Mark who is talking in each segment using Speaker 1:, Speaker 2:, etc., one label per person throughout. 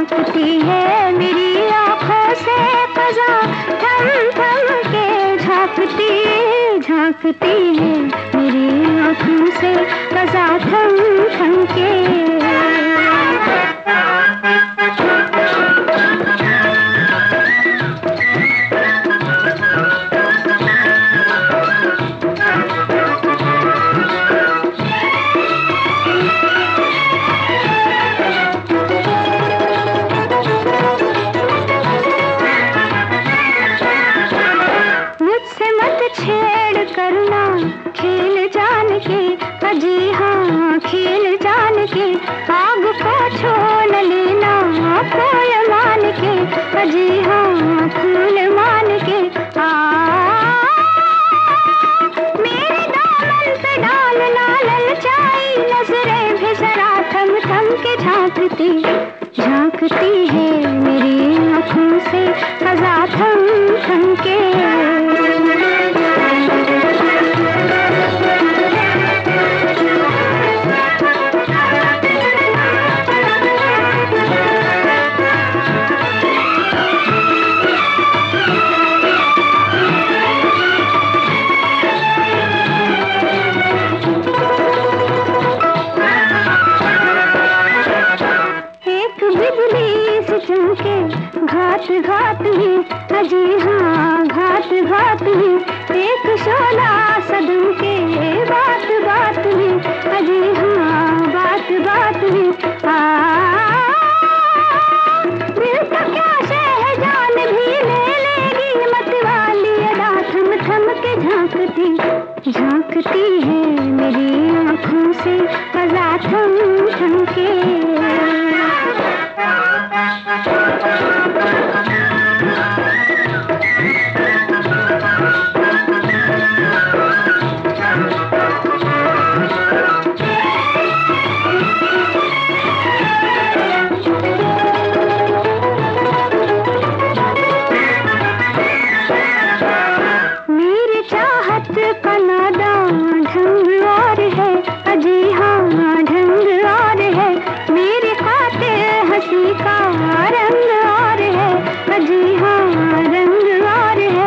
Speaker 1: झांकती है मेरी आँखों से क़ज़ा, थम थम के झांकती है मेरी आँखों से क़ज़ा, थम थम के। छेड़ करना खेल जान के, अजी हाँ खेल जान के, आग को छू न लेना फूल मान के, अजी हाँ फूल मान के। मेरे दामन पे डालना ललचाई नजरें भी जरा, थम थम के झांकती है मेरी आँखों से क़ज़ा, थम थम के। घाट घाट में, अजी हाँ घाट घाट में, एक शोला सदन के बात बात में, अजी हाँ बात बात में। दिल का क्या शहजान भी ले लेगी मतवाली अदा, थम थम के झांकती है मेरी आँखों से क़ज़ा, थम थम के। का नादा ढंग और है, अजी हाँ ढंग और है, मेरे खातिर हंसी का रंग और है, अजी हाँ रंग और है।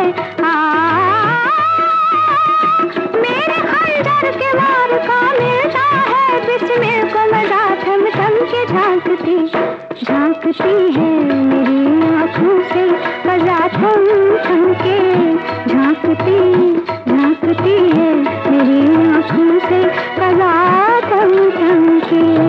Speaker 1: मेरे खंजर के वार का मिलता है बिस्मिल को मजा, थम थम के झांकती है मेरी आँखों से क़ज़ा, थम थम के झांकती है मेरी आँखों से क़ज़ा, थम थम के।